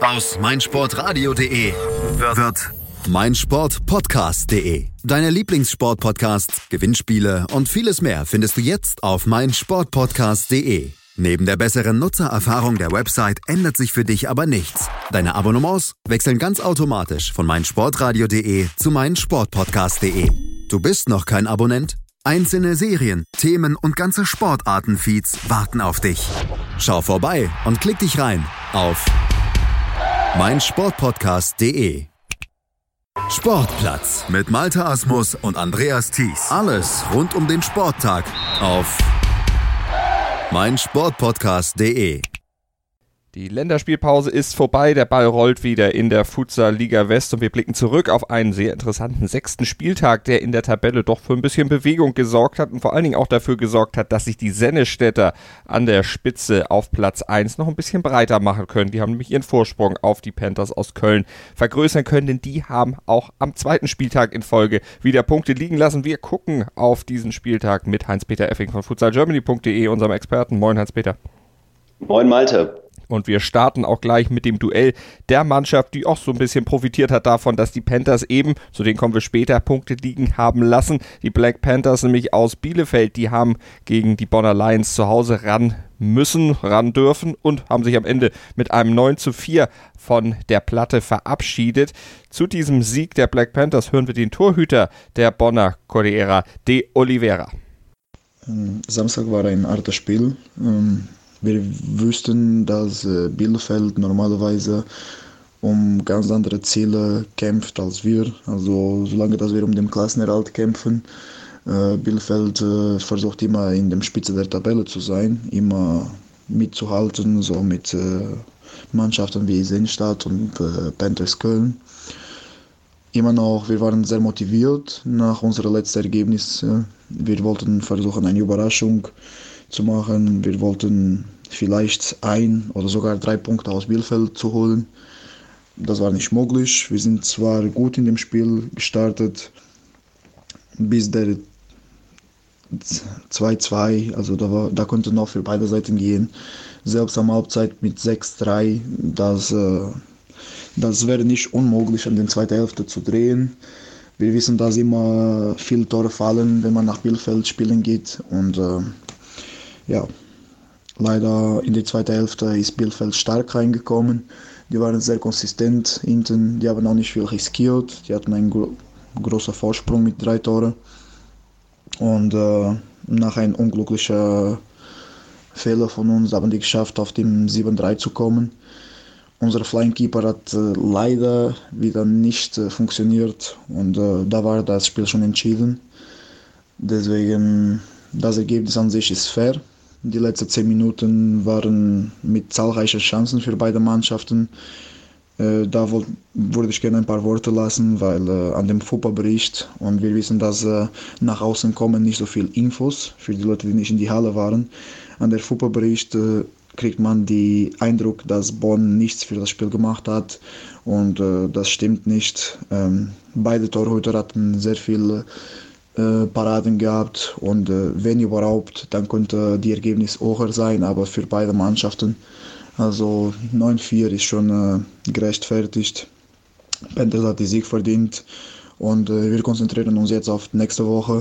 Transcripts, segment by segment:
Aus meinsportradio.de wird meinsportpodcast.de. Deine Lieblingssportpodcasts, Gewinnspiele und vieles mehr findest du jetzt auf meinsportpodcast.de. Neben der besseren Nutzererfahrung der Website ändert sich für dich aber nichts. Deine Abonnements wechseln ganz automatisch von meinsportradio.de zu meinsportpodcast.de. Du bist noch kein Abonnent? Einzelne Serien, Themen und ganze Sportarten-Feeds warten auf dich. Schau vorbei und klick dich rein auf meinsportpodcast.de. Sportplatz mit Malte Asmus und Andreas Thies. Alles rund um den Sporttag auf meinsportpodcast.de. Die Länderspielpause ist vorbei, der Ball rollt wieder in der Futsal-Liga West und wir blicken zurück auf einen sehr interessanten 6. Spieltag, der in der Tabelle doch für ein bisschen Bewegung gesorgt hat und vor allen Dingen auch dafür gesorgt hat, dass sich die Sennestädter an der Spitze auf Platz 1 noch ein bisschen breiter machen können. Die haben nämlich ihren Vorsprung auf die Panthers aus Köln vergrößern können, denn die haben auch am 2. Spieltag in Folge wieder Punkte liegen lassen. Wir gucken auf diesen Spieltag mit Heinz-Peter Effing von futsalgermany.de, unserem Experten. Moin Heinz-Peter. Moin Malte. Und wir starten auch gleich mit dem Duell der Mannschaft, die auch so ein bisschen profitiert hat davon, dass die Panthers eben, zu denen kommen wir später, Punkte liegen haben lassen. Die Black Panthers nämlich aus Bielefeld, die haben gegen die Bonner Lions zu Hause ran dürfen und haben sich am Ende mit einem 9:4 von der Platte verabschiedet. Zu diesem Sieg der Black Panthers hören wir den Torhüter der Bonner, Cordeira de Oliveira. Samstag war ein hartes Spiel. Wir wussten, dass Bielefeld normalerweise um ganz andere Ziele kämpft als wir. Also solange dass wir um den Klassenerhalt kämpfen, Bielefeld versucht immer in der Spitze der Tabelle zu sein, immer mitzuhalten, so mit Mannschaften wie Sennestadt und Panthers Köln. Immer noch, wir waren sehr motiviert nach unserem letzten Ergebnis. Wir wollten versuchen, eine Überraschung zu machen. Wir wollten vielleicht 1 oder sogar 3 Punkte aus Bielefeld zu holen. Das war nicht möglich. Wir sind zwar gut in dem Spiel gestartet, bis der 2:2, also da konnte noch für beide Seiten gehen. Selbst am Halbzeit mit 6:3, das wäre nicht unmöglich, an den zweiten Hälfte zu drehen. Wir wissen, dass immer viele Tore fallen, wenn man nach Bielefeld spielen geht. Und leider in der zweiten Hälfte ist Bielefeld stark reingekommen. Die waren sehr konsistent hinten, die haben auch nicht viel riskiert. Die hatten einen großen Vorsprung mit 3 Toren. Und nach einem unglücklichen Fehler von uns haben die geschafft, auf dem 7:3 zu kommen. Unser Flying Keeper hat leider wieder nicht funktioniert und da war das Spiel schon entschieden. Deswegen, das Ergebnis an sich ist fair. Die letzten 10 Minuten waren mit zahlreichen Chancen für beide Mannschaften. Da würde ich gerne ein paar Worte lassen, weil an dem FUPA-Bericht, und wir wissen, dass nach außen kommen nicht so viel Infos für die Leute, die nicht in die Halle waren. An der FUPA-Bericht kriegt man den Eindruck, dass Bonn nichts für das Spiel gemacht hat und das stimmt nicht. Beide Torhüter hatten sehr viele Paraden gehabt und wenn überhaupt, dann könnte die Ergebnis höher sein, aber für beide Mannschaften, also 9:4 ist schon gerechtfertigt. Panthers hat den Sieg verdient und wir konzentrieren uns jetzt auf nächste Woche.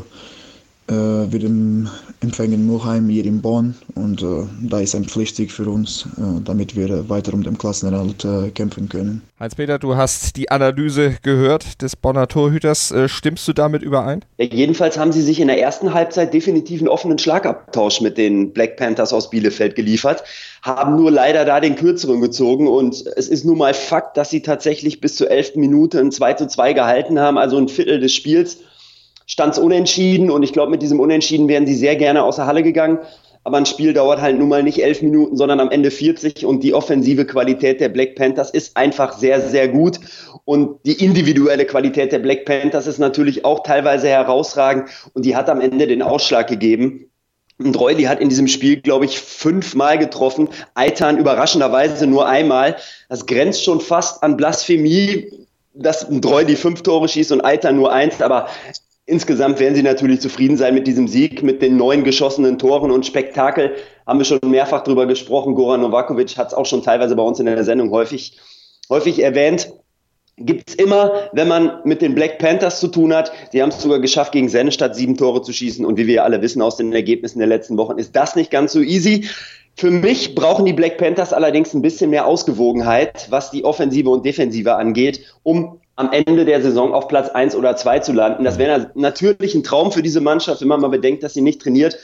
Wir empfangen Mülheim hier in Bonn und da ist ein Pflichtsieg für uns, damit wir weiter um den Klassenerhalt kämpfen können. Heinz-Peter, du hast die Analyse gehört des Bonner Torhüters. Stimmst du damit überein? Ja, jedenfalls haben sie sich in der ersten Halbzeit definitiv einen offenen Schlagabtausch mit den Black Panthers aus Bielefeld geliefert, haben nur leider da den Kürzeren gezogen und es ist nun mal Fakt, dass sie tatsächlich bis zur 11. Minute ein 2:2 gehalten haben, also ein Viertel des Spiels. Stand es unentschieden und ich glaube, mit diesem Unentschieden wären sie sehr gerne aus der Halle gegangen. Aber ein Spiel dauert halt nun mal nicht 11 Minuten, sondern am Ende 40 und die offensive Qualität der Black Panthers ist einfach sehr, sehr gut. Und die individuelle Qualität der Black Panthers ist natürlich auch teilweise herausragend und die hat am Ende den Ausschlag gegeben. Und Reuli hat in diesem Spiel, glaube ich, 5-mal getroffen, Eitan überraschenderweise nur einmal. Das grenzt schon fast an Blasphemie, dass Reuli 5 Tore schießt und Eitan nur 1, aber insgesamt werden sie natürlich zufrieden sein mit diesem Sieg, mit den 9 geschossenen Toren und Spektakel. Haben wir schon mehrfach drüber gesprochen. Goran Novakovic hat es auch schon teilweise bei uns in der Sendung häufig häufig erwähnt, gibt es immer, wenn man mit den Black Panthers zu tun hat. Die haben es sogar geschafft, gegen Sennestadt 7 Tore zu schießen. Und wie wir alle wissen aus den Ergebnissen der letzten Wochen, ist das nicht ganz so easy. Für mich brauchen die Black Panthers allerdings ein bisschen mehr Ausgewogenheit, was die Offensive und Defensive angeht, um am Ende der Saison auf Platz 1 oder 2 zu landen. Das wäre natürlich ein Traum für diese Mannschaft, wenn man mal bedenkt, dass sie nicht trainiert.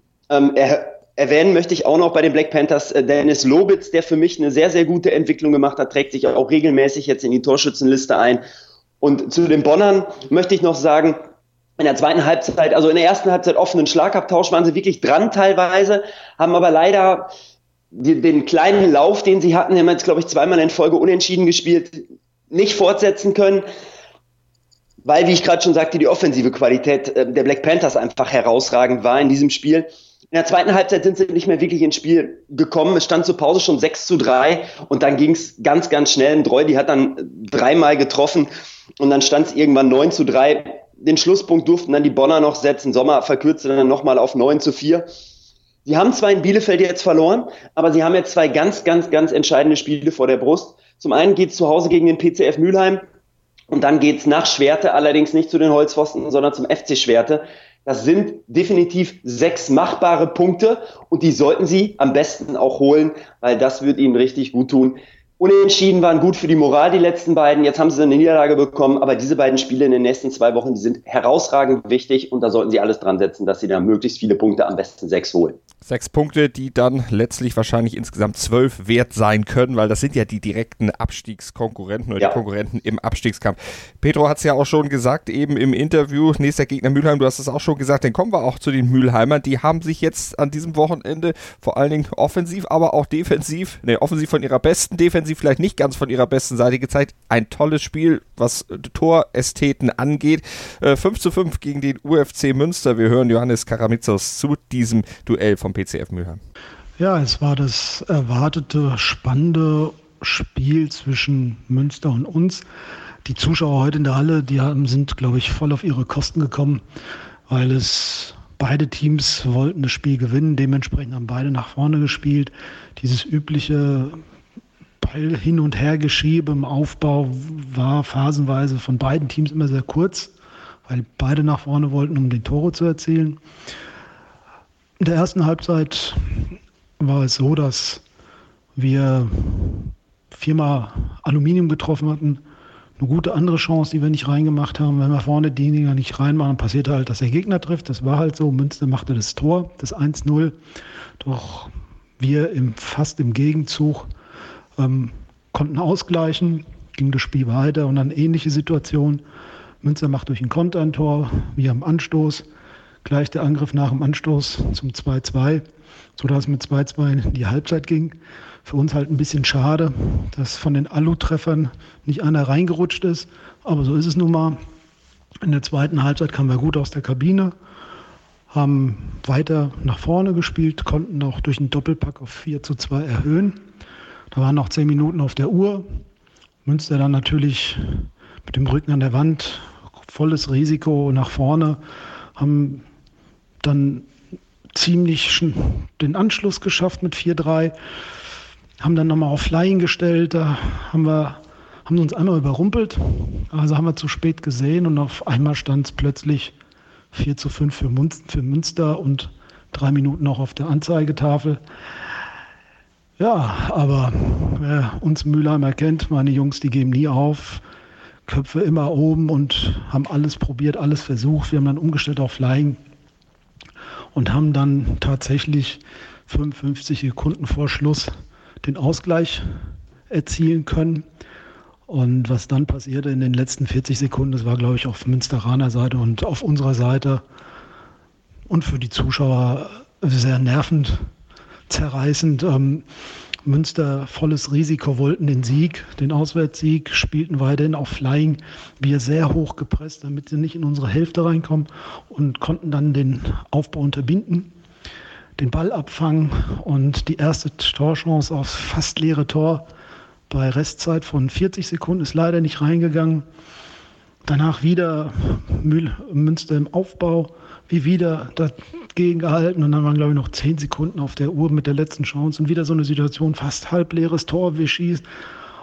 Erwähnen möchte ich auch noch bei den Black Panthers Dennis Lobitz, der für mich eine sehr, sehr gute Entwicklung gemacht hat, trägt sich auch regelmäßig jetzt in die Torschützenliste ein. Und zu den Bonnern möchte ich noch sagen, in der zweiten Halbzeit, also in der ersten Halbzeit offenen Schlagabtausch waren sie wirklich dran teilweise, haben aber leider den kleinen Lauf, den sie hatten, haben jetzt, glaube ich, 2-mal in Folge unentschieden gespielt, nicht fortsetzen können, weil, wie ich gerade schon sagte, die offensive Qualität der Black Panthers einfach herausragend war in diesem Spiel. In der zweiten Halbzeit sind sie nicht mehr wirklich ins Spiel gekommen. Es stand zur Pause schon 6-3 und dann ging es ganz, ganz schnell. Dreudi hat dann 3-mal getroffen und dann stand es irgendwann 9-3. Den Schlusspunkt durften dann die Bonner noch setzen. Sommer verkürzte dann nochmal auf 9-4. Sie haben zwar in Bielefeld jetzt verloren, aber sie haben jetzt 2 ganz, ganz, ganz entscheidende Spiele vor der Brust. Zum einen geht es zu Hause gegen den PCF Mülheim und dann geht es nach Schwerte, allerdings nicht zu den Holzpfosten, sondern zum FC Schwerte. Das sind definitiv 6 machbare Punkte und die sollten sie am besten auch holen, weil das wird ihnen richtig gut tun. Unentschieden waren gut für die Moral, die letzten beiden. Jetzt haben sie eine Niederlage bekommen, aber diese beiden Spiele in den nächsten 2 Wochen, die sind herausragend wichtig und da sollten sie alles dran setzen, dass sie da möglichst viele Punkte, am besten 6 holen. 6 Punkte, die dann letztlich wahrscheinlich insgesamt 12 wert sein können, weil das sind ja die direkten Abstiegskonkurrenten oder die Konkurrenten im Abstiegskampf. Pedro hat es ja auch schon gesagt, eben im Interview, nächster Gegner Mülheim, du hast es auch schon gesagt, dann kommen wir auch zu den Mülheimern. Die haben sich jetzt an diesem Wochenende vor allen Dingen offensiv, aber auch defensiv, offensiv von ihrer besten, defensiv vielleicht nicht ganz von ihrer besten Seite gezeigt. Ein tolles Spiel, was Torästheten angeht. 5-5 gegen den UFC Münster. Wir hören Johannes Karamitzos zu diesem Duell vom PCF Mülheim. Ja, es war das erwartete, spannende Spiel zwischen Münster und uns. Die Zuschauer heute in der Halle, sind, glaube ich, voll auf ihre Kosten gekommen, weil beide Teams wollten das Spiel gewinnen. Dementsprechend haben beide nach vorne gespielt. Dieses übliche Ball hin und her Geschiebe im Aufbau war phasenweise von beiden Teams immer sehr kurz, weil beide nach vorne wollten, um die Tore zu erzielen. In der ersten Halbzeit war es so, dass wir 4-mal Aluminium getroffen hatten. Eine gute andere Chance, die wir nicht reingemacht haben. Wenn wir vorne die Dinger nicht reinmachen, dann passiert halt, dass der Gegner trifft. Das war halt so. Münster machte das Tor, das 1-0. Doch wir fast im Gegenzug konnten ausgleichen, ging das Spiel weiter und dann ähnliche Situation. Münster macht durch ein Konter ein Tor, wir am Anstoß, gleich der Angriff nach dem Anstoß zum 2-2, sodass es mit 2-2 in die Halbzeit ging. Für uns halt ein bisschen schade, dass von den Alu-Treffern nicht einer reingerutscht ist, aber so ist es nun mal. In der zweiten Halbzeit kamen wir gut aus der Kabine, haben weiter nach vorne gespielt, konnten auch durch einen Doppelpack auf 4-2 erhöhen. Da waren noch 10 Minuten auf der Uhr. Münster dann natürlich mit dem Rücken an der Wand, volles Risiko nach vorne, haben dann ziemlich den Anschluss geschafft mit 4-3, haben dann nochmal auf Flying gestellt, da haben uns einmal überrumpelt, also haben wir zu spät gesehen und auf einmal stand es plötzlich 4-5 für Münster und 3 Minuten noch auf der Anzeigetafel. Ja, aber wer uns Mülheim erkennt, meine Jungs, die geben nie auf, Köpfe immer oben und haben alles probiert, alles versucht. Wir haben dann umgestellt auf Flying und haben dann tatsächlich 55 Sekunden vor Schluss den Ausgleich erzielen können. Und was dann passierte in den letzten 40 Sekunden, das war, glaube ich, auf Münsteraner Seite und auf unserer Seite und für die Zuschauer sehr nervend, zerreißend. Münster volles Risiko, wollten den Sieg, den Auswärtssieg, spielten weiterhin auf Flying, wir sehr hoch gepresst, damit sie nicht in unsere Hälfte reinkommen und konnten dann den Aufbau unterbinden, den Ball abfangen und die erste Torchance aufs fast leere Tor bei Restzeit von 40 Sekunden ist leider nicht reingegangen. Danach wieder Münster im Aufbau, wie wieder dagegen gehalten und dann waren, glaube ich, noch 10 Sekunden auf der Uhr mit der letzten Chance und wieder so eine Situation, fast halb leeres Tor, wir schießen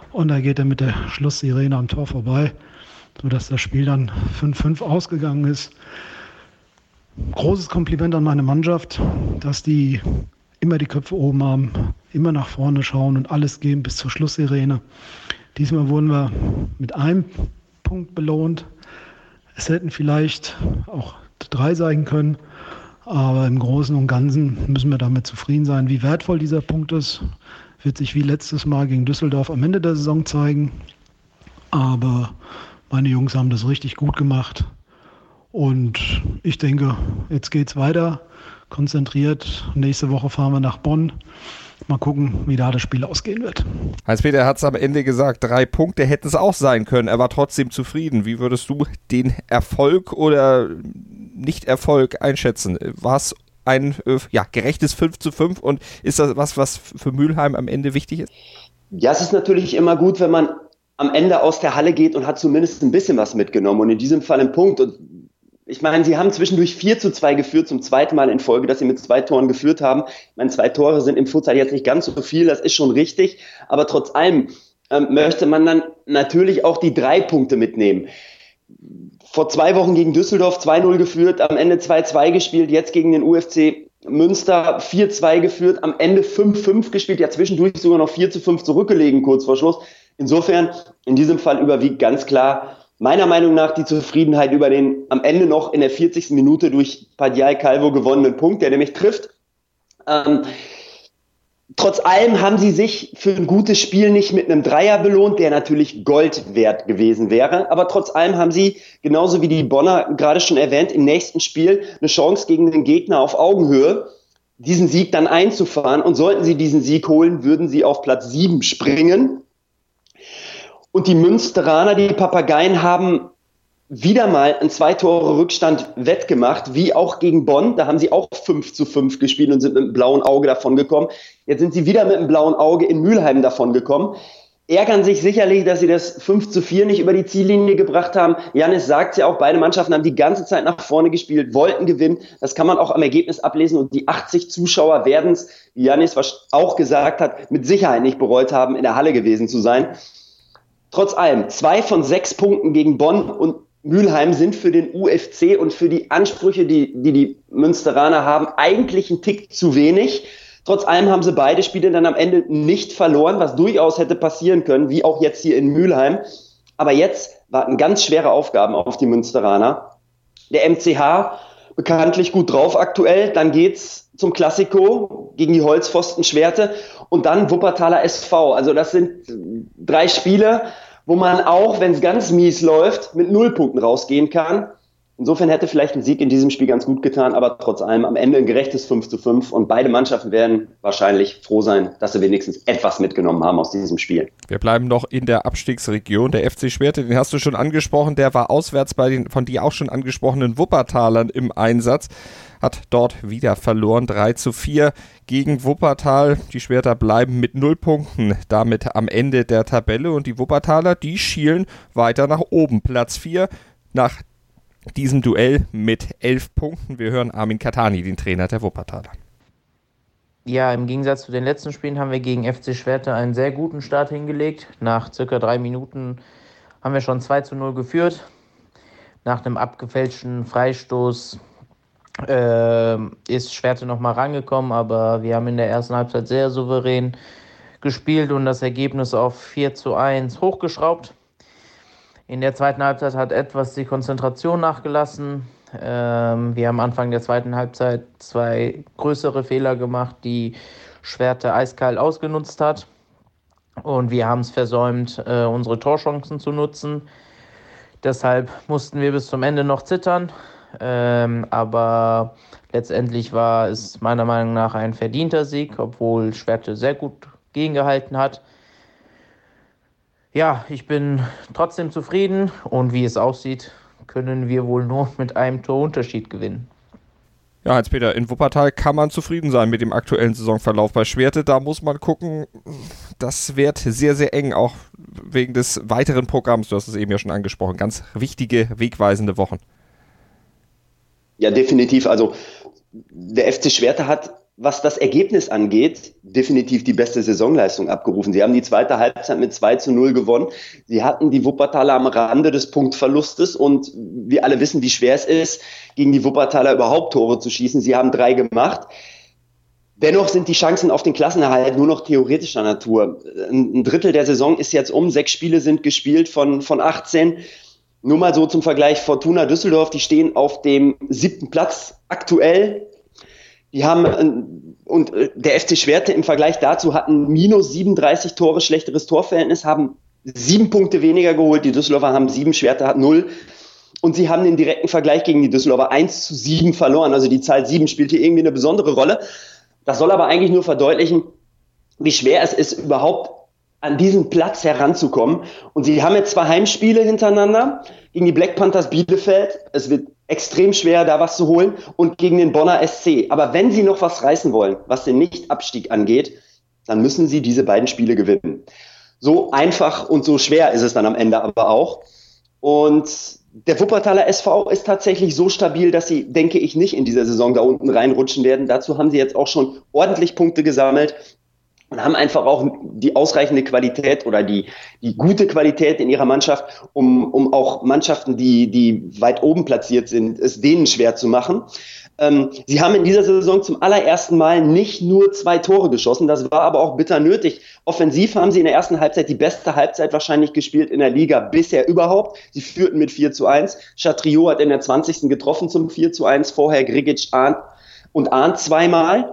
und da geht er mit der Schlusssirene am Tor vorbei, sodass das Spiel dann 5-5 ausgegangen ist. Großes Kompliment an meine Mannschaft, dass die immer die Köpfe oben haben, immer nach vorne schauen und alles geben bis zur Schlusssirene. Diesmal wurden wir mit einem Punkt belohnt. Es hätten vielleicht auch 3 sein können, aber im Großen und Ganzen müssen wir damit zufrieden sein. Wie wertvoll dieser Punkt ist, wird sich wie letztes Mal gegen Düsseldorf am Ende der Saison zeigen. Aber meine Jungs haben das richtig gut gemacht. Und ich denke, jetzt geht's weiter. Konzentriert. Nächste Woche fahren wir nach Bonn. Mal gucken, wie da das Spiel ausgehen wird. Heinz-Peter hat es am Ende gesagt, 3 Punkte hätten es auch sein können. Er war trotzdem zufrieden. Wie würdest du den Erfolg oder Nicht-Erfolg einschätzen? War es ein gerechtes 5-5 und ist das was für Mülheim am Ende wichtig ist? Ja, es ist natürlich immer gut, wenn man am Ende aus der Halle geht und hat zumindest ein bisschen was mitgenommen und in diesem Fall einen Punkt. Und ich meine, sie haben zwischendurch 4-2 geführt, zum zweiten Mal in Folge, dass sie mit 2 Toren geführt haben. Ich meine, 2 Tore sind im Futsal jetzt nicht ganz so viel, das ist schon richtig. Aber trotz allem möchte man dann natürlich auch die 3 Punkte mitnehmen. Vor 2 Wochen gegen Düsseldorf 2-0 geführt, am Ende 2-2 gespielt, jetzt gegen den UFC Münster 4-2 geführt, am Ende 5-5 gespielt, ja zwischendurch sogar noch 4-5 zurückgelegen, kurz vor Schluss. Insofern, in diesem Fall überwiegt ganz klar meiner Meinung nach die Zufriedenheit über den am Ende noch in der 40. Minute durch Padial Calvo gewonnenen Punkt, der nämlich trifft. Trotz allem haben sie sich für ein gutes Spiel nicht mit einem Dreier belohnt, der natürlich Gold wert gewesen wäre. Aber trotz allem haben sie, genauso wie die Bonner gerade schon erwähnt, im nächsten Spiel eine Chance gegen den Gegner auf Augenhöhe, diesen Sieg dann einzufahren. Und sollten sie diesen Sieg holen, würden sie auf Platz 7 springen. Und die Münsteraner, die Papageien, haben wieder mal einen 2-Tore-Rückstand wettgemacht, wie auch gegen Bonn. Da haben sie auch 5-5 gespielt und sind mit einem blauen Auge davon gekommen. Jetzt sind sie wieder mit einem blauen Auge in Mülheim davon gekommen. Ärgern sich sicherlich, dass sie das 5-4 nicht über die Ziellinie gebracht haben. Jannis sagt ja auch, beide Mannschaften haben die ganze Zeit nach vorne gespielt, wollten gewinnen. Das kann man auch am Ergebnis ablesen. Und die 80 Zuschauer werden es, wie Jannis auch gesagt hat, mit Sicherheit nicht bereut haben, in der Halle gewesen zu sein. Trotz allem, 2 von 6 Punkten gegen Bonn und Mülheim sind für den UFC und für die Ansprüche, die Münsteraner haben, eigentlich ein Tick zu wenig. Trotz allem haben sie beide Spiele dann am Ende nicht verloren, was durchaus hätte passieren können, wie auch jetzt hier in Mülheim. Aber jetzt warten ganz schwere Aufgaben auf die Münsteraner. Der MCH bekanntlich gut drauf aktuell, dann geht's zum Klassiko gegen die Holzpfosten Schwerte und dann Wuppertaler SV. Also das sind 3 Spiele, wo man auch, wenn es ganz mies läuft, mit 0 Punkten rausgehen kann. Insofern hätte vielleicht ein Sieg in diesem Spiel ganz gut getan, aber trotz allem am Ende ein gerechtes 5-5 und beide Mannschaften werden wahrscheinlich froh sein, dass sie wenigstens etwas mitgenommen haben aus diesem Spiel. Wir bleiben noch in der Abstiegsregion. Der FC Schwerte, den hast du schon angesprochen, der war auswärts bei den von dir auch schon angesprochenen Wuppertalern im Einsatz, hat dort wieder verloren, 3-4 gegen Wuppertal. Die Schwerter bleiben mit 0 Punkten damit am Ende der Tabelle und die Wuppertaler, die schielen weiter nach oben. Platz 4 nach diesem Duell mit 11 Punkten. Wir hören Armin Katani, den Trainer der Wuppertaler. Ja, im Gegensatz zu den letzten Spielen haben wir gegen FC Schwerte einen sehr guten Start hingelegt. Nach circa 3 Minuten haben wir schon 2-0 geführt. Nach einem abgefälschten Freistoß ist Schwerte nochmal rangekommen, aber wir haben in der ersten Halbzeit sehr souverän gespielt und das Ergebnis auf 4-1 hochgeschraubt. In der zweiten Halbzeit hat etwas die Konzentration nachgelassen. Wir haben Anfang der zweiten Halbzeit 2 größere Fehler gemacht, die Schwerte eiskalt ausgenutzt hat. Und wir haben es versäumt, unsere Torchancen zu nutzen. Deshalb mussten wir bis zum Ende noch zittern. Aber letztendlich war es meiner Meinung nach ein verdienter Sieg, obwohl Schwerte sehr gut gegengehalten hat. Ja, ich bin trotzdem zufrieden und wie es aussieht, können wir wohl nur mit einem Torunterschied gewinnen. Ja, Heinz-Peter, in Wuppertal kann man zufrieden sein mit dem aktuellen Saisonverlauf. Bei Schwerte, da muss man gucken, das wird sehr, sehr eng, auch wegen des weiteren Programms. Du hast es eben ja schon angesprochen, ganz wichtige, wegweisende Wochen. Ja, definitiv. Also der FC Schwerte hat was das Ergebnis angeht, definitiv die beste Saisonleistung abgerufen. Sie haben die zweite Halbzeit mit 2-0 gewonnen. Sie hatten die Wuppertaler am Rande des Punktverlustes und wir alle wissen, wie schwer es ist, gegen die Wuppertaler überhaupt Tore zu schießen. Sie haben 3 gemacht. Dennoch sind die Chancen auf den Klassenerhalt nur noch theoretischer Natur. Ein Drittel der Saison ist jetzt 6 Spiele sind gespielt von 18. Nur mal so zum Vergleich, Fortuna Düsseldorf, die stehen auf dem 7. Platz aktuell. Die haben, und der FC Schwerte im Vergleich dazu hatten minus 37 Tore schlechteres Torverhältnis, haben 7 Punkte weniger geholt. Die Düsseldorfer haben 7, Schwerte hat 0. Und sie haben den direkten Vergleich gegen die Düsseldorfer 1-7 verloren. Also die Zahl 7 spielt hier irgendwie eine besondere Rolle. Das soll aber eigentlich nur verdeutlichen, wie schwer es ist, überhaupt an diesen Platz heranzukommen. Und sie haben jetzt 2 Heimspiele hintereinander gegen die Black Panthers Bielefeld. Es wird extrem schwer, da was zu holen. Und gegen den Bonner SC. Aber wenn sie noch was reißen wollen, was den Nicht-Abstieg angeht, dann müssen sie diese beiden Spiele gewinnen. So einfach und so schwer ist es dann am Ende aber auch. Und der Wuppertaler SV ist tatsächlich so stabil, dass sie, denke ich, nicht in dieser Saison da unten reinrutschen werden. Dazu haben sie jetzt auch schon ordentlich Punkte gesammelt und haben einfach auch die ausreichende Qualität oder die gute Qualität in ihrer Mannschaft, um auch Mannschaften, die weit oben platziert sind, es denen schwer zu machen. Sie haben in dieser Saison zum allerersten Mal nicht nur 2 Tore geschossen, das war aber auch bitter nötig. Offensiv haben sie in der ersten Halbzeit die beste Halbzeit wahrscheinlich gespielt in der Liga bisher überhaupt. Sie führten mit 4-1. Chatriot hat in der 20. getroffen zum 4-1, vorher Grigic und Arndt 2-mal.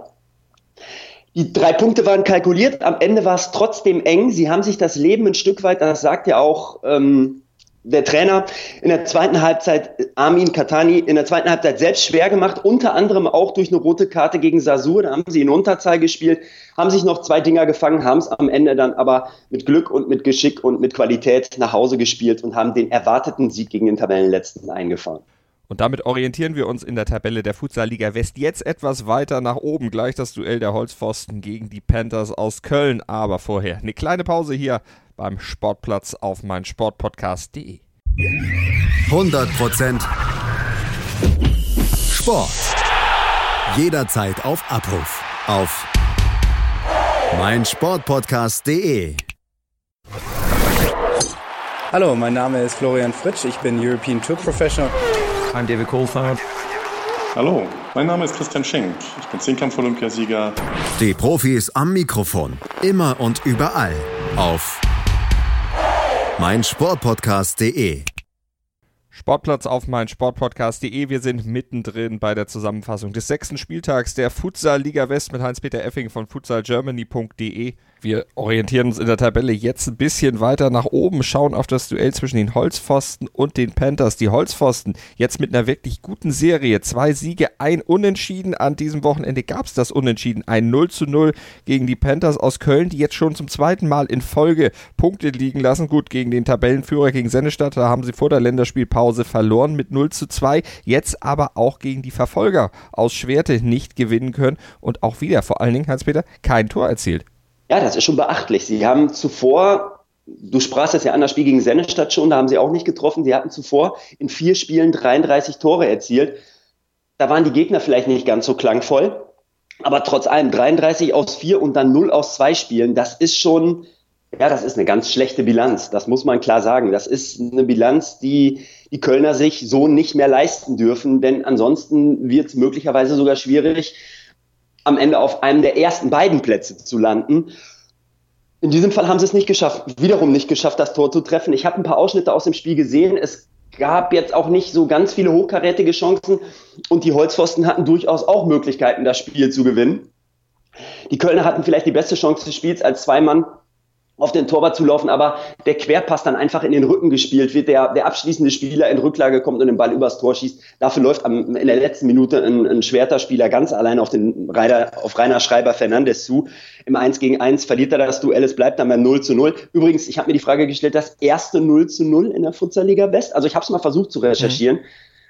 Die 3 Punkte waren kalkuliert, am Ende war es trotzdem eng. Sie haben sich das Leben ein Stück weit, das sagt ja auch der Trainer, in der zweiten Halbzeit, Armin Katani, in der zweiten Halbzeit selbst schwer gemacht, unter anderem auch durch eine rote Karte gegen Sasur. Da haben sie in Unterzahl gespielt, haben sich noch 2 Dinger gefangen, haben es am Ende dann aber mit Glück und mit Geschick und mit Qualität nach Hause gespielt und haben den erwarteten Sieg gegen den Tabellenletzten eingefahren. Und damit orientieren wir uns in der Tabelle der Futsal-Liga West jetzt etwas weiter nach oben. Gleich das Duell der Holzpfosten gegen die Panthers aus Köln. Aber vorher eine kleine Pause hier beim Sportplatz auf meinsportpodcast.de. 100% Sport. Jederzeit auf Abruf. Auf meinsportpodcast.de. Hallo, mein Name ist Florian Fritsch. Ich bin European Tour Professional. I'm David Coulthard. Hallo, mein Name ist Christian Schenk. Ich bin Zehnkampf-Olympiasieger. Die Profis am Mikrofon. Immer und überall. Auf meinsportpodcast.de. Sportplatz auf meinsportpodcast.de. Wir sind mittendrin bei der Zusammenfassung des 6. Spieltags der Futsal-Liga West mit Heinz-Peter Effing von futsalgermany.de. Wir orientieren uns in der Tabelle jetzt ein bisschen weiter nach oben, schauen auf das Duell zwischen den Holzpfosten und den Panthers. Die Holzpfosten jetzt mit einer wirklich guten Serie. 2 Siege, 1 Unentschieden. An diesem Wochenende gab es das Unentschieden. Ein 0-0 gegen die Panthers aus Köln, die jetzt schon zum 2. Mal in Folge Punkte liegen lassen. Gut, gegen den Tabellenführer, gegen Sennestadt, da haben sie vor der Länderspielpause verloren mit 0-2. Jetzt aber auch gegen die Verfolger aus Schwerte nicht gewinnen können. Und auch wieder, vor allen Dingen, Hans-Peter, kein Tor erzielt. Ja, das ist schon beachtlich. Sie haben zuvor, du sprachst das ja an, das Spiel gegen Sennestadt schon, da haben sie auch nicht getroffen. Sie hatten zuvor in 4 Spielen 33 Tore erzielt. Da waren die Gegner vielleicht nicht ganz so klangvoll. Aber trotz allem 33 aus 4 und dann 0 aus 2 Spielen, das ist schon, ja, das ist eine ganz schlechte Bilanz. Das muss man klar sagen. Das ist eine Bilanz, die die Kölner sich so nicht mehr leisten dürfen. Denn ansonsten wird es möglicherweise sogar schwierig, am Ende auf einem der ersten beiden Plätze zu landen. In diesem Fall haben sie es nicht geschafft, wiederum nicht geschafft, das Tor zu treffen. Ich habe ein paar Ausschnitte aus dem Spiel gesehen. Es gab jetzt auch nicht so ganz viele hochkarätige Chancen und die Holzpfosten hatten durchaus auch Möglichkeiten, das Spiel zu gewinnen. Die Kölner hatten vielleicht die beste Chance des Spiels, als 2 Mann auf den Torwart zu laufen, aber der Querpass dann einfach in den Rücken gespielt wird, der abschließende Spieler in Rücklage kommt und den Ball übers Tor schießt. Dafür läuft in der letzten Minute ein Schwerter-Spieler ganz allein auf Rainer Schreiber-Fernandes zu. Im 1-gegen-1 verliert er das Duell, es bleibt dann beim 0-0. Übrigens, ich habe mir die Frage gestellt, das erste 0-0 in der Futsal-Liga West? Also ich habe es mal versucht zu recherchieren.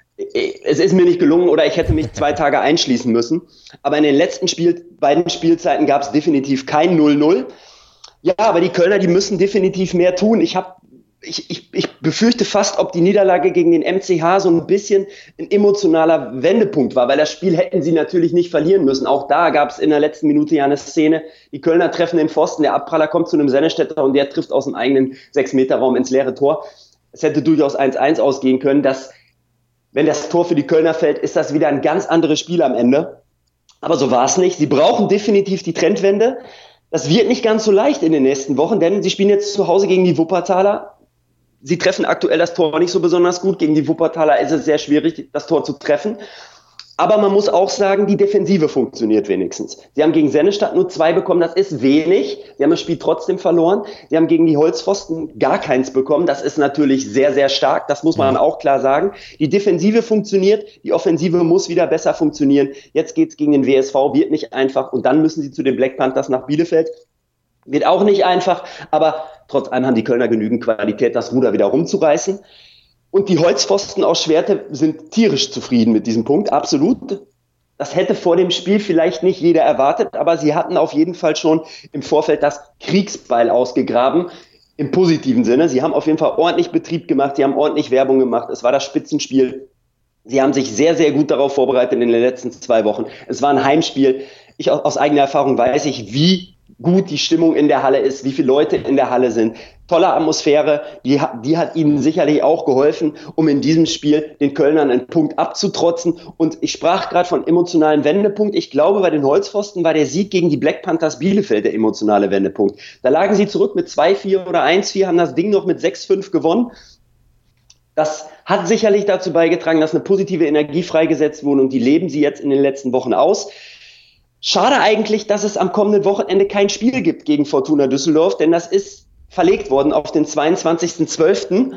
Es ist mir nicht gelungen oder ich hätte mich 2 Tage einschließen müssen. Aber in den letzten beiden Spielzeiten gab es definitiv kein 0-0. Ja, aber die Kölner, die müssen definitiv mehr tun. Ich habe ich befürchte fast, ob die Niederlage gegen den MCH so ein bisschen ein emotionaler Wendepunkt war, weil das Spiel hätten sie natürlich nicht verlieren müssen. Auch da gab es in der letzten Minute ja eine Szene, die Kölner treffen den Pfosten, der Abpraller kommt zu einem Sennestädter und der trifft aus dem eigenen 6-Meter-Raum ins leere Tor. Es hätte durchaus 1-1 ausgehen können. Wenn das Tor für die Kölner fällt, ist das wieder ein ganz anderes Spiel am Ende. Aber so war es nicht. Sie brauchen definitiv die Trendwende. Das wird nicht ganz so leicht in den nächsten Wochen, denn sie spielen jetzt zu Hause gegen die Wuppertaler. Sie treffen aktuell das Tor nicht so besonders gut. Gegen die Wuppertaler ist es sehr schwierig, das Tor zu treffen. Aber man muss auch sagen, die Defensive funktioniert wenigstens. Sie haben gegen Sennestadt nur 2 bekommen, das ist wenig. Sie haben das Spiel trotzdem verloren. Sie haben gegen die Holzpfosten gar keins bekommen. Das ist natürlich sehr, sehr stark. Das muss man auch klar sagen. Die Defensive funktioniert, die Offensive muss wieder besser funktionieren. Jetzt geht's gegen den WSV, wird nicht einfach. Und dann müssen sie zu den Black Panthers nach Bielefeld. Wird auch nicht einfach, aber trotz allem haben die Kölner genügend Qualität, das Ruder wieder rumzureißen. Und die Holzpfosten aus Schwerte sind tierisch zufrieden mit diesem Punkt, absolut. Das hätte vor dem Spiel vielleicht nicht jeder erwartet, aber sie hatten auf jeden Fall schon im Vorfeld das Kriegsbeil ausgegraben, im positiven Sinne. Sie haben auf jeden Fall ordentlich Betrieb gemacht, sie haben ordentlich Werbung gemacht, es war das Spitzenspiel. Sie haben sich sehr, sehr gut darauf vorbereitet in den letzten 2 Wochen. Es war ein Heimspiel. Ich aus eigener Erfahrung weiß ich, wie gut die Stimmung in der Halle ist, wie viele Leute in der Halle sind. Tolle Atmosphäre, die hat ihnen sicherlich auch geholfen, um in diesem Spiel den Kölnern einen Punkt abzutrotzen. Und ich sprach gerade von emotionalen Wendepunkt. Ich glaube, bei den Holzpfosten war der Sieg gegen die Black Panthers Bielefeld der emotionale Wendepunkt. Da lagen sie zurück mit 2-4 oder 1-4, haben das Ding noch mit 6-5 gewonnen. Das hat sicherlich dazu beigetragen, dass eine positive Energie freigesetzt wurde und die leben sie jetzt in den letzten Wochen aus. Schade eigentlich, dass es am kommenden Wochenende kein Spiel gibt gegen Fortuna Düsseldorf, denn das ist verlegt worden auf den 22.12.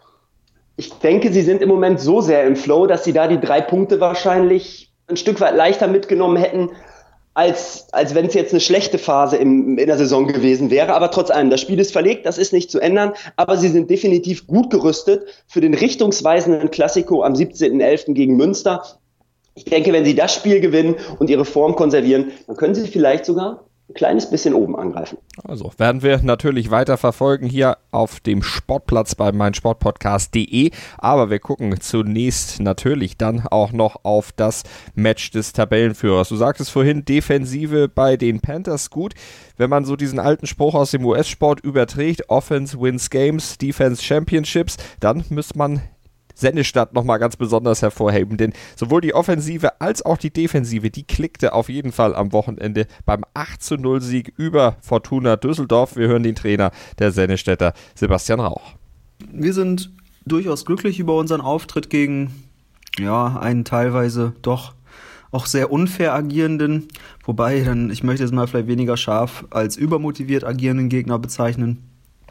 Ich denke, sie sind im Moment so sehr im Flow, dass sie da die 3 Punkte wahrscheinlich ein Stück weit leichter mitgenommen hätten, als wenn es jetzt eine schlechte Phase in der Saison gewesen wäre. Aber trotz allem, das Spiel ist verlegt, das ist nicht zu ändern, aber sie sind definitiv gut gerüstet für den richtungsweisenden Klassiko am 17.11. gegen Münster. Ich denke, wenn sie das Spiel gewinnen und ihre Form konservieren, dann können sie vielleicht sogar ein kleines bisschen oben angreifen. Also werden wir natürlich weiter verfolgen hier auf dem Sportplatz bei meinsportpodcast.de, aber wir gucken zunächst natürlich dann auch noch auf das Match des Tabellenführers. Du sagtest vorhin, Defensive bei den Panthers gut. Wenn man so diesen alten Spruch aus dem US-Sport überträgt, Offense wins Games, Defense Championships, dann müsste man Sennestadt nochmal ganz besonders hervorheben, denn sowohl die Offensive als auch die Defensive, die klickte auf jeden Fall am Wochenende beim 8-0-Sieg über Fortuna Düsseldorf. Wir hören den Trainer der Sennestädter, Sebastian Rauch. Wir sind durchaus glücklich über unseren Auftritt gegen einen teilweise doch auch sehr unfair agierenden, wobei ich möchte es mal vielleicht weniger scharf als übermotiviert agierenden Gegner bezeichnen.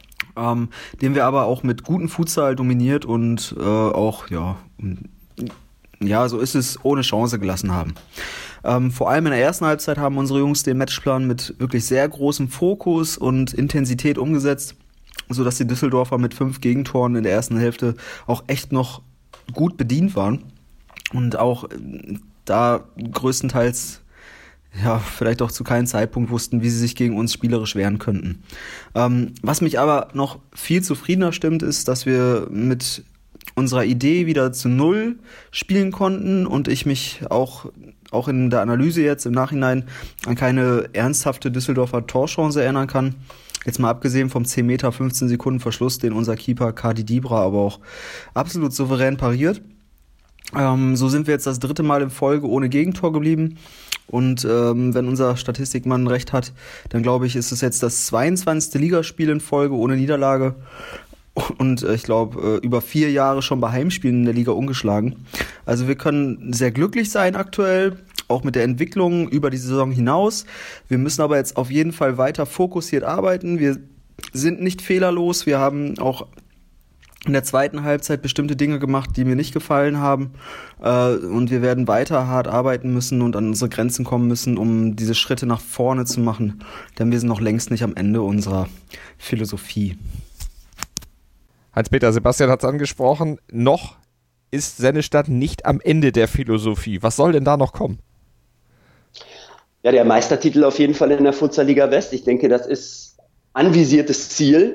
Den wir aber auch mit gutem Futsal dominiert und so ist es, ohne Chance gelassen haben. Vor allem in der ersten Halbzeit haben unsere Jungs den Matchplan mit wirklich sehr großem Fokus und Intensität umgesetzt, sodass die Düsseldorfer mit 5 Gegentoren in der ersten Hälfte auch echt noch gut bedient waren und auch da größtenteils vielleicht auch zu keinem Zeitpunkt wussten, wie sie sich gegen uns spielerisch wehren könnten. Was mich aber noch viel zufriedener stimmt, ist, dass wir mit unserer Idee wieder zu 0 spielen konnten und ich mich auch in der Analyse jetzt im Nachhinein an keine ernsthafte Düsseldorfer Torchance erinnern kann. Jetzt mal abgesehen vom 10 Meter 15 Sekunden Verschluss, den unser Keeper Kadi Dibra aber auch absolut souverän pariert. So sind wir jetzt das 3. Mal in Folge ohne Gegentor geblieben. Und wenn unser Statistikmann recht hat, dann glaube ich, ist es jetzt das 22. Ligaspiel in Folge ohne Niederlage. Und ich glaube, über 4 Jahre schon bei Heimspielen in der Liga ungeschlagen. Also wir können sehr glücklich sein aktuell, auch mit der Entwicklung über die Saison hinaus. Wir müssen aber jetzt auf jeden Fall weiter fokussiert arbeiten. Wir sind nicht fehlerlos. Wir haben auch in der zweiten Halbzeit bestimmte Dinge gemacht, die mir nicht gefallen haben. Und wir werden weiter hart arbeiten müssen und an unsere Grenzen kommen müssen, um diese Schritte nach vorne zu machen. Denn wir sind noch längst nicht am Ende unserer Philosophie. Hans-Peter, Sebastian hat es angesprochen, noch ist Sennestadt nicht am Ende der Philosophie. Was soll denn da noch kommen? Ja, der Meistertitel auf jeden Fall in der Futsal Liga West. Ich denke, das ist anvisiertes Ziel.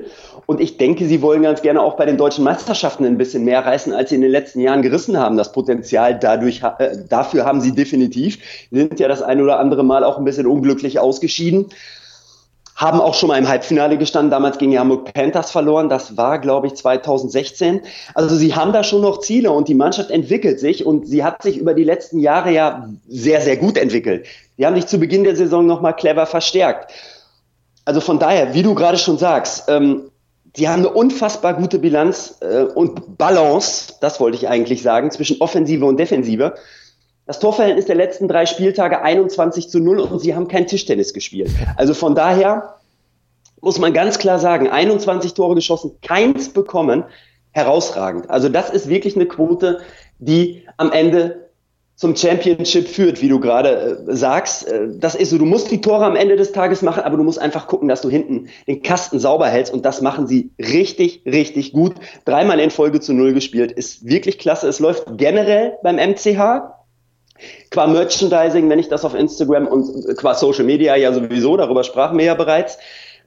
Und ich denke, sie wollen ganz gerne auch bei den deutschen Meisterschaften ein bisschen mehr reißen, als sie in den letzten Jahren gerissen haben. Das Potenzial dafür haben sie definitiv. Sie sind ja das ein oder andere Mal auch ein bisschen unglücklich ausgeschieden. Haben auch schon mal im Halbfinale gestanden, damals gegen die Hamburg Panthers verloren. Das war, glaube ich, 2016. Also sie haben da schon noch Ziele und die Mannschaft entwickelt sich und sie hat sich über die letzten Jahre ja sehr, sehr gut entwickelt. Die haben sich zu Beginn der Saison nochmal clever verstärkt. Also von daher, wie du gerade schon sagst, die haben eine unfassbar gute Bilanz und Balance, das wollte ich eigentlich sagen, zwischen Offensive und Defensive. Das Torverhältnis der letzten 3 Spieltage 21:0 und sie haben kein Tischtennis gespielt. Also von daher muss man ganz klar sagen, 21 Tore geschossen, keins bekommen, herausragend. Also das ist wirklich eine Quote, die am Ende zum Championship führt, wie du gerade sagst. Das ist so, du musst die Tore am Ende des Tages machen, aber du musst einfach gucken, dass du hinten den Kasten sauber hältst und das machen sie richtig, richtig gut. 3-mal in Folge zu 0 gespielt, ist wirklich klasse. Es läuft generell beim MCH. Qua Merchandising, wenn ich das auf Instagram und qua Social Media ja sowieso, darüber sprachen wir ja bereits.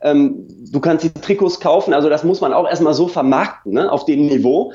Du kannst die Trikots kaufen, also das muss man auch erstmal so vermarkten, ne, auf dem Niveau.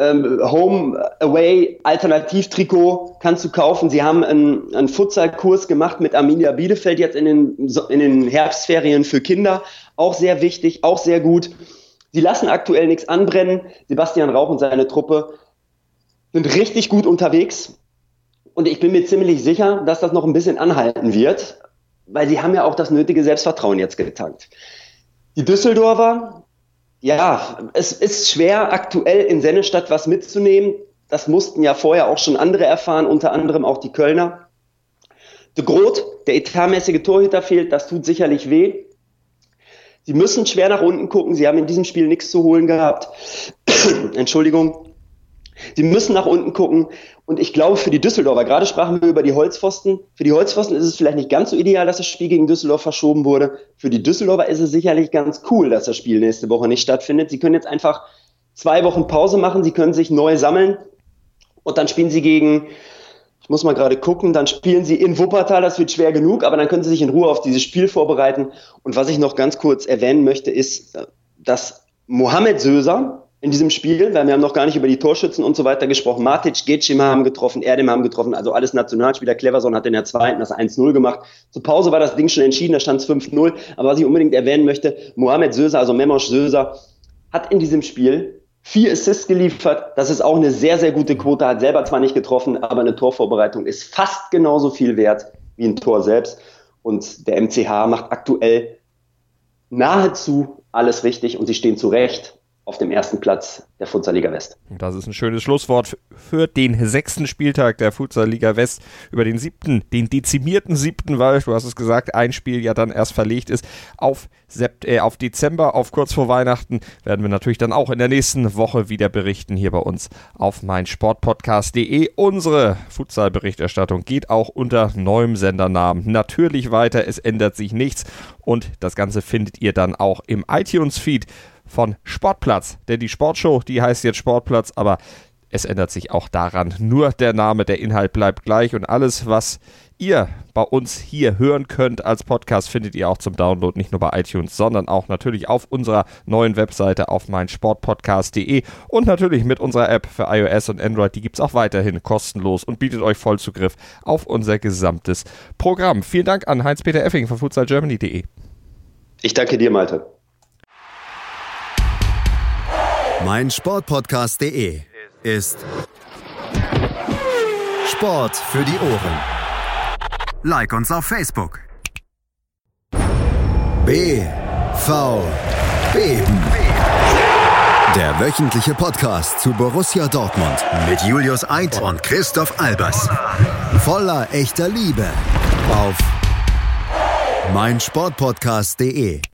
Home, Away, Alternativtrikot kannst du kaufen. Sie haben einen Futsal-Kurs gemacht mit Arminia Bielefeld jetzt in den Herbstferien für Kinder. Auch sehr wichtig, auch sehr gut. Sie lassen aktuell nichts anbrennen. Sebastian Rauch und seine Truppe sind richtig gut unterwegs. Und ich bin mir ziemlich sicher, dass das noch ein bisschen anhalten wird, weil sie haben ja auch das nötige Selbstvertrauen jetzt getankt. Die Düsseldorfer, ja, es ist schwer, aktuell in Sennestadt was mitzunehmen. Das mussten ja vorher auch schon andere erfahren, unter anderem auch die Kölner. De Groot, der etatmäßige Torhüter, fehlt, das tut sicherlich weh. Sie müssen schwer nach unten gucken, sie haben in diesem Spiel nichts zu holen gehabt. Entschuldigung. Sie müssen nach unten gucken und ich glaube für die Düsseldorfer, gerade sprachen wir über die Holzpfosten, für die Holzpfosten ist es vielleicht nicht ganz so ideal, dass das Spiel gegen Düsseldorf verschoben wurde. Für die Düsseldorfer ist es sicherlich ganz cool, dass das Spiel nächste Woche nicht stattfindet. Sie können jetzt einfach 2 Wochen Pause machen, sie können sich neu sammeln und dann spielen sie gegen, ich muss mal gerade gucken, dann spielen sie in Wuppertal, das wird schwer genug, aber dann können sie sich in Ruhe auf dieses Spiel vorbereiten. Und was ich noch ganz kurz erwähnen möchte, ist, dass Mohamed Söser in diesem Spiel, weil wir haben noch gar nicht über die Torschützen und so weiter gesprochen. Matic, Getschima haben getroffen, Erdem haben getroffen, also alles Nationalspieler. Cleverson hat in der 2. das 1-0 gemacht. Zur Pause war das Ding schon entschieden, da stand es 5-0. Aber was ich unbedingt erwähnen möchte, Mohamed Söser, also Memosh Söser, hat in diesem Spiel 4 Assists geliefert. Das ist auch eine sehr, sehr gute Quote, hat selber zwar nicht getroffen, aber eine Torvorbereitung ist fast genauso viel wert wie ein Tor selbst. Und der MCH macht aktuell nahezu alles richtig und sie stehen zu Recht auf dem 1. Platz der Futsal-Liga West. Das ist ein schönes Schlusswort für den 6. Spieltag der Futsal-Liga West. Über den dezimierten 7., weil, du hast es gesagt, ein Spiel ja dann erst verlegt ist auf Dezember, auf kurz vor Weihnachten, werden wir natürlich dann auch in der nächsten Woche wieder berichten hier bei uns auf meinsportpodcast.de. Unsere Futsal-Berichterstattung geht auch unter neuem Sendernamen natürlich weiter, es ändert sich nichts und das Ganze findet ihr dann auch im iTunes-Feed von Sportplatz, denn die Sportshow, die heißt jetzt Sportplatz, aber es ändert sich auch daran nur der Name, der Inhalt bleibt gleich und alles, was ihr bei uns hier hören könnt als Podcast, findet ihr auch zum Download, nicht nur bei iTunes, sondern auch natürlich auf unserer neuen Webseite auf meinsportpodcast.de und natürlich mit unserer App für iOS und Android, die gibt es auch weiterhin kostenlos und bietet euch Vollzugriff auf unser gesamtes Programm. Vielen Dank an Heinz-Peter Effing von futsalgermany.de. Ich danke dir, Malte. meinsportpodcast.de ist Sport für die Ohren. Like uns auf Facebook. BVB. Der wöchentliche Podcast zu Borussia Dortmund mit Julius Eid und Christoph Albers. Voller echter Liebe auf meinsportpodcast.de.